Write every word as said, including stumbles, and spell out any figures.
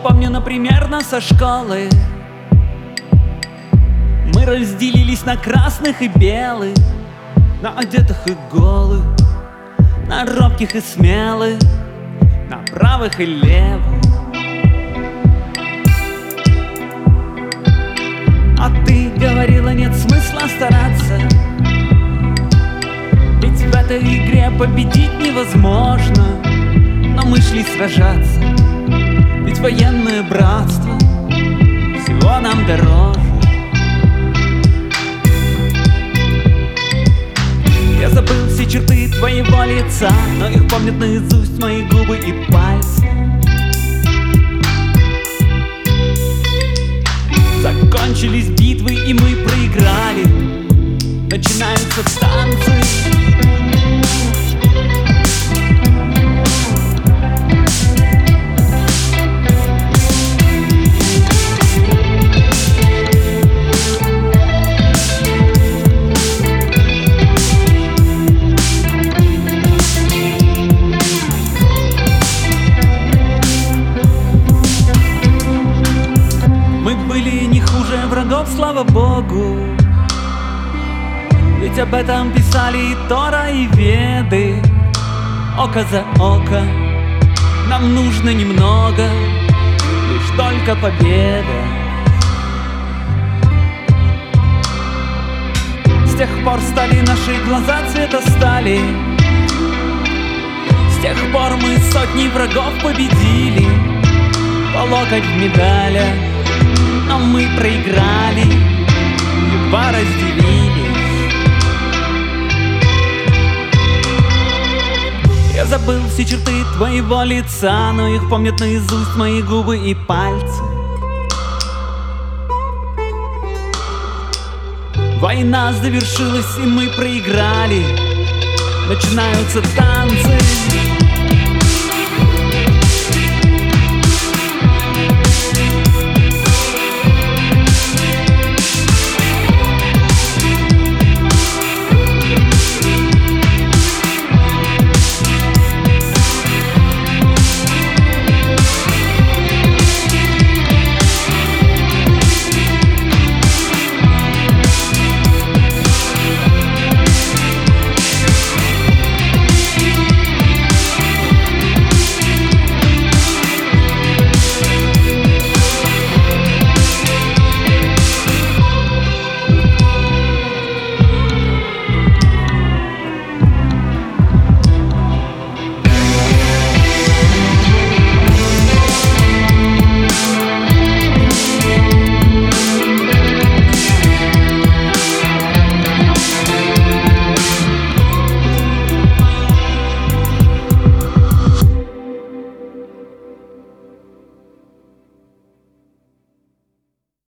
помню, например, нас со школы. Мы разделились на красных и белых, на одетых и голых, на робких и смелых, на правых и левых. А ты говорила, нет смысла стараться, ведь в этой игре победить невозможно. Но мы шли сражаться, ведь военное братство всего нам дороже. Я забыл все черты твоего лица, но их помнят наизусть мои губы и пальцы. Закончились битвы, и мы проиграли. Начинаются танцы. Врагов, слава Богу, ведь об этом писали и Тора, и Веды. Око за око нам нужно немного, лишь только победа. С тех пор стали наши глаза цвета стали, с тех пор мы сотни врагов победили, по локоть в медалях. Но мы проиграли, едва разделились. Я забыл все черты твоего лица, но их помнят наизусть мои губы и пальцы. Война завершилась, и мы проиграли. Начинаются танцы.